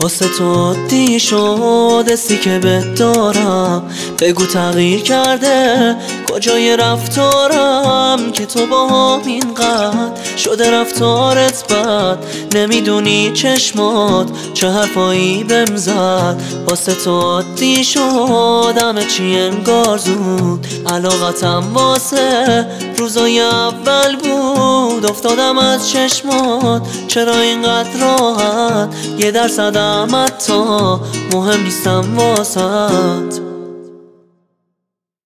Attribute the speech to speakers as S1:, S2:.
S1: واسه تو عادی شد حسی که بهت دارم. بگو تغییر کرده کجای رفتارم که تو با هم اینقدر شده رفتارت بد. نمیدونی چشمات چه حرفایی بهم زد. واسه تو عادی شد همه چی انگار زود. علاقتم واسه روزای اول بود. افتادم از چشمات چرا اینقدر راحت. 1% حتی مهم نیستم واسط.